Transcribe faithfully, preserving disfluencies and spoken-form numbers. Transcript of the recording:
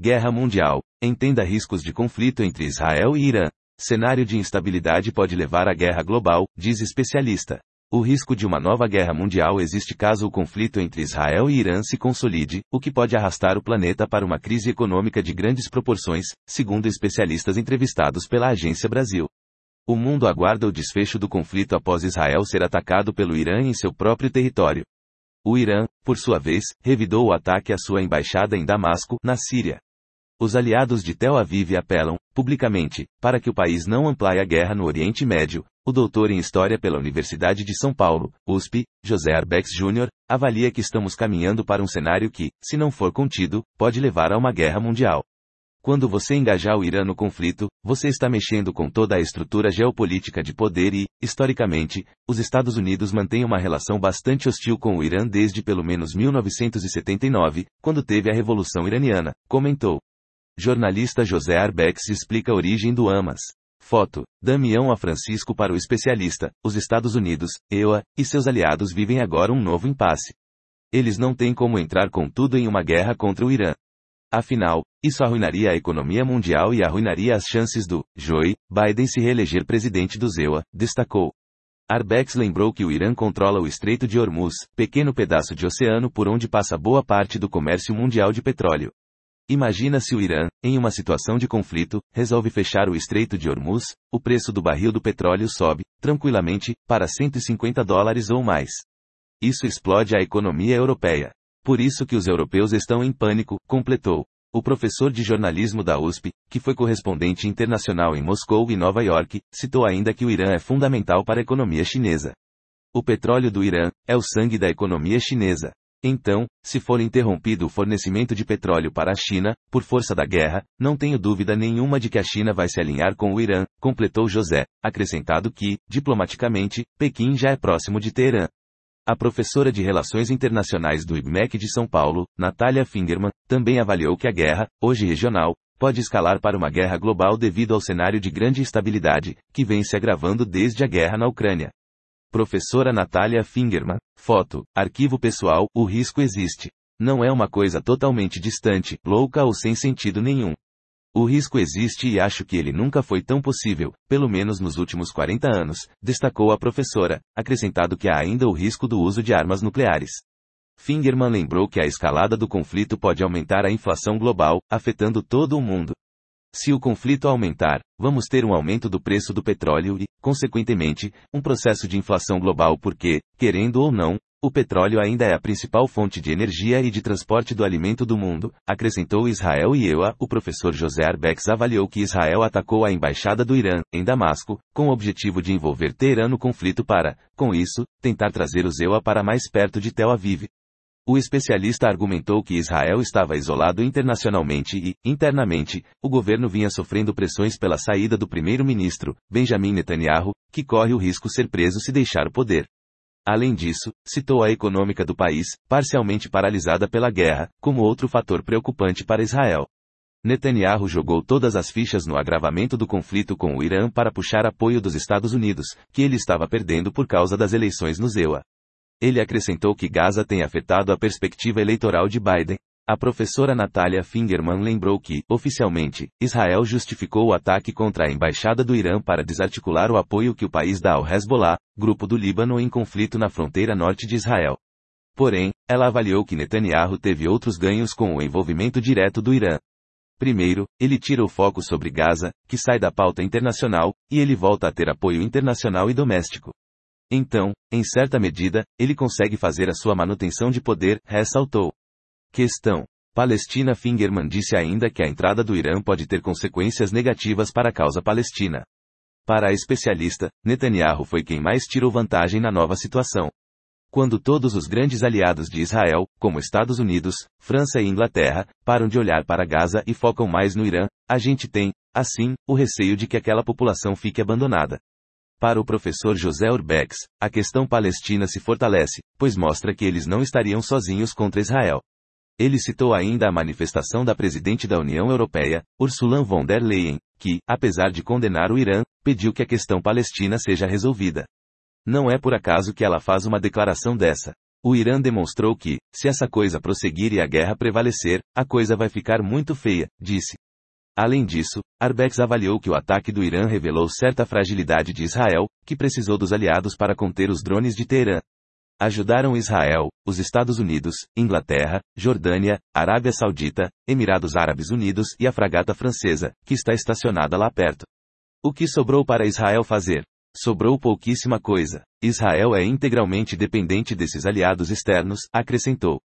Guerra mundial. Entenda riscos de conflito entre Israel e Irã. Cenário de instabilidade pode levar à guerra global, diz especialista. O risco de uma nova guerra mundial existe caso o conflito entre Israel e Irã se consolide, o que pode arrastar o planeta para uma crise econômica de grandes proporções, segundo especialistas entrevistados pela Agência Brasil. O mundo aguarda o desfecho do conflito após Israel ser atacado pelo Irã em seu próprio território. O Irã, por sua vez, revidou o ataque à sua embaixada em Damasco, na Síria. Os aliados de Tel Aviv apelam, publicamente, para que o país não amplie a guerra no Oriente Médio. O doutor em História pela Universidade de São Paulo, U S P, José Arbex Júnior, avalia que estamos caminhando para um cenário que, se não for contido, pode levar a uma guerra mundial. Quando você engajar o Irã no conflito, você está mexendo com toda a estrutura geopolítica de poder e, historicamente, os Estados Unidos mantêm uma relação bastante hostil com o Irã desde pelo menos mil novecentos e setenta e nove, quando teve a Revolução Iraniana, comentou. Jornalista José Arbex explica a origem do Hamas. Foto. Damião a Francisco para o especialista. Os Estados Unidos, E U A, e seus aliados vivem agora um novo impasse. Eles não têm como entrar com tudo em uma guerra contra o Irã. Afinal, isso arruinaria a economia mundial e arruinaria as chances do Joe Biden se reeleger presidente do E U A, destacou. Arbex lembrou que o Irã controla o Estreito de Hormuz, pequeno pedaço de oceano por onde passa boa parte do comércio mundial de petróleo. Imagina se o Irã, em uma situação de conflito, resolve fechar o Estreito de Hormuz, o preço do barril do petróleo sobe, tranquilamente, para cento e cinquenta dólares ou mais. Isso explode a economia europeia. Por isso que os europeus estão em pânico, completou. O professor de jornalismo da U S P, que foi correspondente internacional em Moscou e Nova York, citou ainda que o Irã é fundamental para a economia chinesa. O petróleo do Irã é o sangue da economia chinesa. Então, se for interrompido o fornecimento de petróleo para a China, por força da guerra, não tenho dúvida nenhuma de que a China vai se alinhar com o Irã, completou José, acrescentado que, diplomaticamente, Pequim já é próximo de Teherã. A professora de Relações Internacionais do I B M E C de São Paulo, Natália Fingerman, também avaliou que a guerra, hoje regional, pode escalar para uma guerra global devido ao cenário de grande instabilidade, que vem se agravando desde a guerra na Ucrânia. Professora Natália Fingerman, foto, arquivo pessoal, o risco existe. Não é uma coisa totalmente distante, louca ou sem sentido nenhum. O risco existe e acho que ele nunca foi tão possível, pelo menos nos últimos quarenta anos, destacou a professora, acrescentado que há ainda o risco do uso de armas nucleares. Fingerman lembrou que a escalada do conflito pode aumentar a inflação global, afetando todo o mundo. Se o conflito aumentar, vamos ter um aumento do preço do petróleo e, consequentemente, um processo de inflação global porque, querendo ou não, o petróleo ainda é a principal fonte de energia e de transporte do alimento do mundo, acrescentou Israel e E U A. O professor José Arbex avaliou que Israel atacou a embaixada do Irã, em Damasco, com o objetivo de envolver Teherã no conflito para, com isso, tentar trazer os E U A para mais perto de Tel Aviv. O especialista argumentou que Israel estava isolado internacionalmente e, internamente, o governo vinha sofrendo pressões pela saída do primeiro-ministro, Benjamin Netanyahu, que corre o risco de ser preso se deixar o poder. Além disso, citou a econômica do país, parcialmente paralisada pela guerra, como outro fator preocupante para Israel. Netanyahu jogou todas as fichas no agravamento do conflito com o Irã para puxar apoio dos Estados Unidos, que ele estava perdendo por causa das eleições no E U A. Ele acrescentou que Gaza tem afetado a perspectiva eleitoral de Biden. A professora Natália Fingerman lembrou que, oficialmente, Israel justificou o ataque contra a embaixada do Irã para desarticular o apoio que o país dá ao Hezbollah, grupo do Líbano em conflito na fronteira norte de Israel. Porém, ela avaliou que Netanyahu teve outros ganhos com o envolvimento direto do Irã. Primeiro, ele tira o foco sobre Gaza, que sai da pauta internacional, e ele volta a ter apoio internacional e doméstico. Então, em certa medida, ele consegue fazer a sua manutenção de poder, ressaltou. Questão. Palestina. Fingerman disse ainda que a entrada do Irã pode ter consequências negativas para a causa palestina. Para a especialista, Netanyahu foi quem mais tirou vantagem na nova situação. Quando todos os grandes aliados de Israel, como Estados Unidos, França e Inglaterra, param de olhar para Gaza e focam mais no Irã, a gente tem, assim, o receio de que aquela população fique abandonada. Para o professor José Arbex, a questão palestina se fortalece, pois mostra que eles não estariam sozinhos contra Israel. Ele citou ainda a manifestação da presidente da União Europeia, Ursula von der Leyen, que, apesar de condenar o Irã, pediu que a questão palestina seja resolvida. Não é por acaso que ela faz uma declaração dessa. O Irã demonstrou que, se essa coisa prosseguir e a guerra prevalecer, a coisa vai ficar muito feia, disse. Além disso, Arbex avaliou que o ataque do Irã revelou certa fragilidade de Israel, que precisou dos aliados para conter os drones de Teherã. Ajudaram Israel, os Estados Unidos, Inglaterra, Jordânia, Arábia Saudita, Emirados Árabes Unidos e a fragata francesa, que está estacionada lá perto. O que sobrou para Israel fazer? Sobrou pouquíssima coisa. Israel é integralmente dependente desses aliados externos, acrescentou.